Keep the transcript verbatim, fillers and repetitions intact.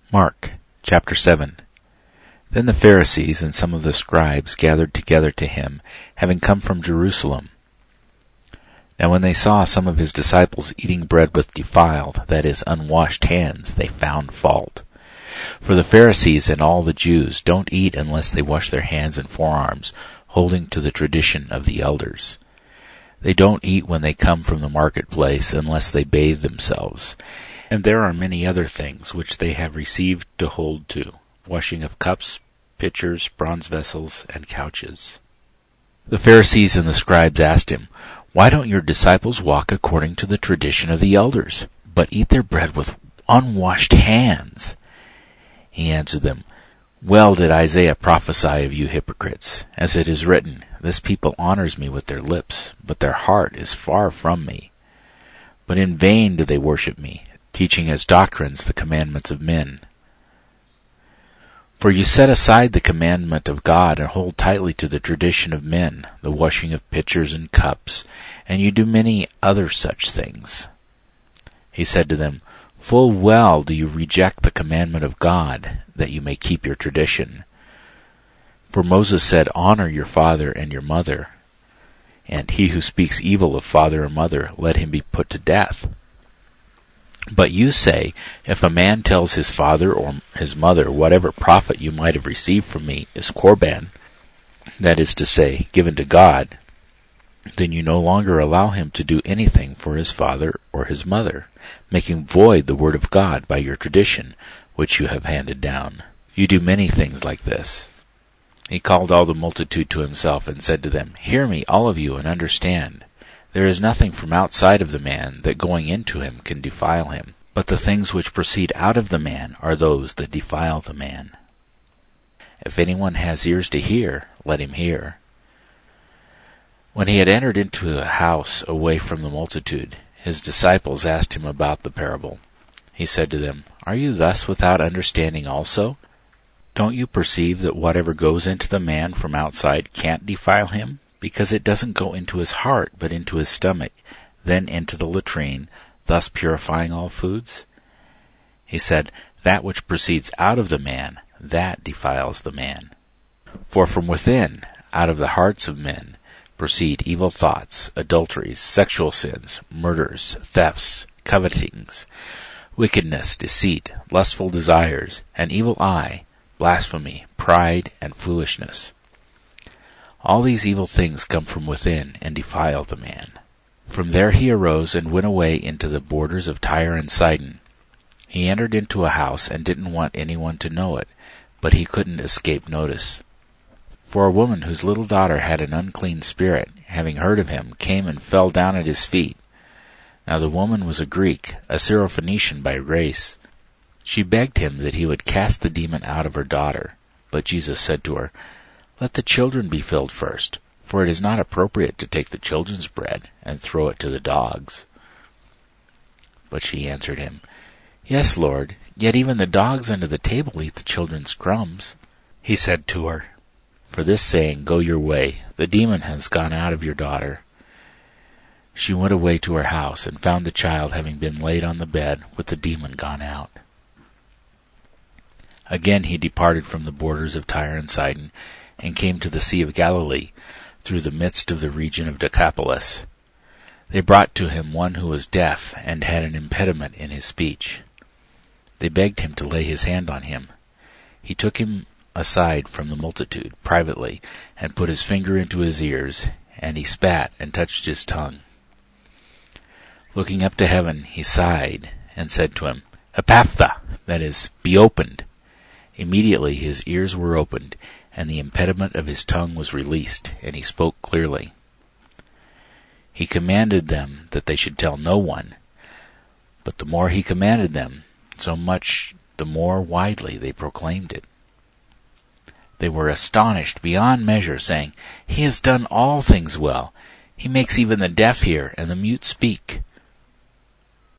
Mark chapter seven. Then the Pharisees and some of the scribes gathered together to him, having come from Jerusalem. Now when they saw some of his disciples eating bread with defiled, that is, unwashed hands, they found fault. For the Pharisees and all the Jews don't eat unless they wash their hands and forearms, holding to the tradition of the elders. They don't eat when they come from the marketplace unless they bathe themselves. And there are many other things which they have received to hold to, washing of cups, pitchers, bronze vessels, and couches. The Pharisees and the scribes asked him, "Why don't your disciples walk according to the tradition of the elders, but eat their bread with unwashed hands?" He answered them, "Well did Isaiah prophesy of you hypocrites, as it is written, This people honors me with their lips, but their heart is far from me. But in vain do they worship me, teaching as doctrines the commandments of men. For you set aside the commandment of God and hold tightly to the tradition of men, the washing of pitchers and cups, and you do many other such things." He said to them, "Full well do you reject the commandment of God, that you may keep your tradition. For Moses said, 'Honor your father and your mother,' and he who speaks evil of father or mother, let him be put to death. But you say, if a man tells his father or his mother, whatever profit you might have received from me is korban, that is to say, given to God, then you no longer allow him to do anything for his father or his mother, making void the word of God by your tradition, which you have handed down. You do many things like this." He called all the multitude to himself and said to them, "Hear me, all of you, and understand. There is nothing from outside of the man that going into him can defile him, but the things which proceed out of the man are those that defile the man. If anyone has ears to hear, let him hear." When he had entered into a house away from the multitude, his disciples asked him about the parable. He said to them, "Are you thus without understanding also? Don't you perceive that whatever goes into the man from outside can't defile him? Because it doesn't go into his heart, but into his stomach, then into the latrine, thus purifying all foods?" He said, "That which proceeds out of the man, that defiles the man. For from within, out of the hearts of men, proceed evil thoughts, adulteries, sexual sins, murders, thefts, covetings, wickedness, deceit, lustful desires, an evil eye, blasphemy, pride, and foolishness. All these evil things come from within and defile the man." From there he arose and went away into the borders of Tyre and Sidon. He entered into a house and didn't want anyone to know it, but he couldn't escape notice. For a woman whose little daughter had an unclean spirit, having heard of him, came and fell down at his feet. Now the woman was a Greek, a Syrophoenician by race. She begged him that he would cast the demon out of her daughter. But Jesus said to her, "Let the children be filled first, for it is not appropriate to take the children's bread and throw it to the dogs." But she answered him, "Yes, Lord, yet even the dogs under the table eat the children's crumbs." He said to her, "For this saying, go your way, the demon has gone out of your daughter." She went away to her house and found the child having been laid on the bed with the demon gone out. Again he departed from the borders of Tyre and Sidon, and came to the Sea of Galilee, through the midst of the region of Decapolis. They brought to him one who was deaf and had an impediment in his speech. They begged him to lay his hand on him. He took him aside from the multitude, privately, and put his finger into his ears, and he spat and touched his tongue. Looking up to heaven, he sighed, and said to him, "Ephphatha," that is, "be opened." Immediately his ears were opened, and the impediment of his tongue was released, and he spoke clearly. He commanded them that they should tell no one, but the more he commanded them, so much the more widely they proclaimed it. They were astonished beyond measure, saying, "He has done all things well. He makes even the deaf hear and the mute speak."